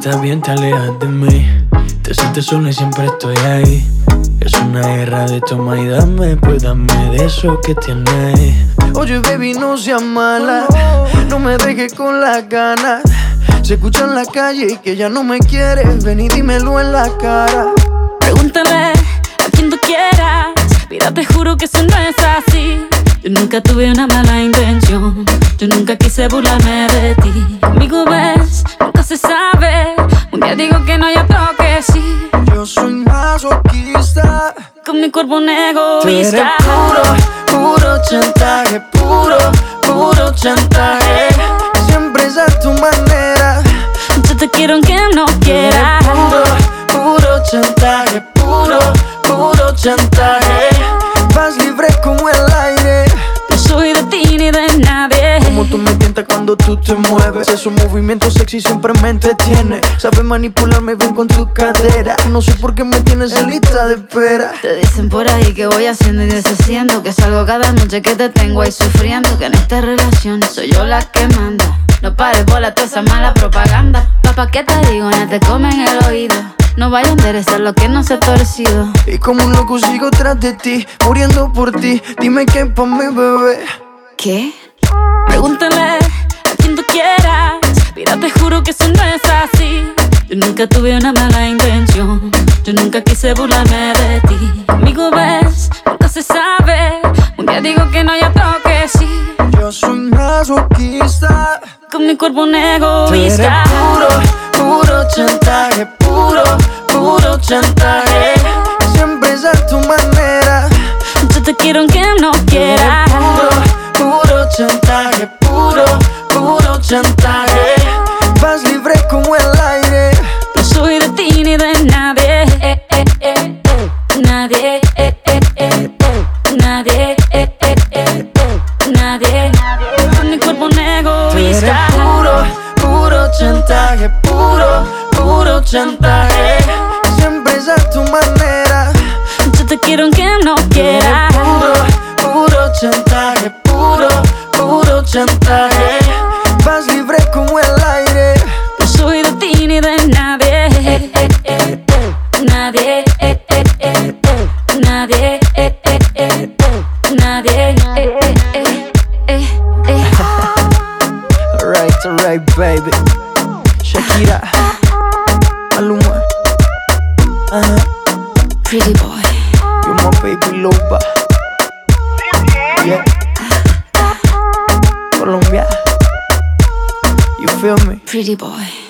estás bien te alejas de mí. Te sientes sola y siempre estoy ahí. Es una guerra de toma y dame, pues dame de eso que tienes. Oye baby, no seas mala, no me dejes con las ganas. Se escucha en la calle y que ya no me quieres. Ven y dímelo en la cara. Pregúntale a quien tú quieras. Mira, te juro que eso no es así. Yo nunca tuve una mala intención. Yo nunca quise burlarme de ti. Conmigo ves, nunca se sabe. Un día digo que no, ya toque sí. Yo soy masoquista. Con mi cuerpo un egoísta. Tú eres puro chantaje. Puro chantaje. Siempre es a tu manera. Yo te quiero aunque no quieras. Puro chantaje. Puro chantaje. Vas libre como el aire. No soy de ti ni de nadie. Como tú me tientas cuando tú te mueves. Esos movimientos sexy siempre me entretiene. Sabes manipularme bien con tu cadera. No sé por qué me tienes en lista de espera. Te dicen por ahí que voy haciendo y deshaciendo, que salgo cada noche que te tengo ahí sufriendo, que en esta relación soy yo la que manda. No pares bola toda esa mala propaganda. Papá, ¿qué te digo? No te comen el oído. No vaya a enderezar lo que no se ha torcido. Y como un loco sigo tras de ti, muriendo por ti. Dime qué pa' mi bebé. ¿Qué? Pregúntale a quien tú quieras. Mira, te juro que eso no es así. Yo nunca tuve una mala intención. Yo nunca quise burlarme de ti. Conmigo ves, nunca se sabe. Un día digo que no, ya toque sí. Yo soy masoquista. Con mi cuerpo un Tú egoísta. eres puro chantaje. Puro chantaje. Siempre es a tu manera. Yo te quiero aunque no quieras. Puro chantaje. Puro chantaje. Vas libre como el aire. No soy de ti ni de nadie. Nadie. Nadie. Nadie. Con mi cuerpo un egoísta. Puro chantaje. Puro chantaje. Siempre es a tu manera. Yo te quiero aunque no quieras. Puro chantaje. Puro chantaje. Vas libre como el aire. No soy de ti ni de nadie. Nadie. Nadie. Nadie. Alright, baby. Shakira, Maluma, Pretty boy. you're my baby loba. Yeah, Colombia, you feel me? Pretty boy.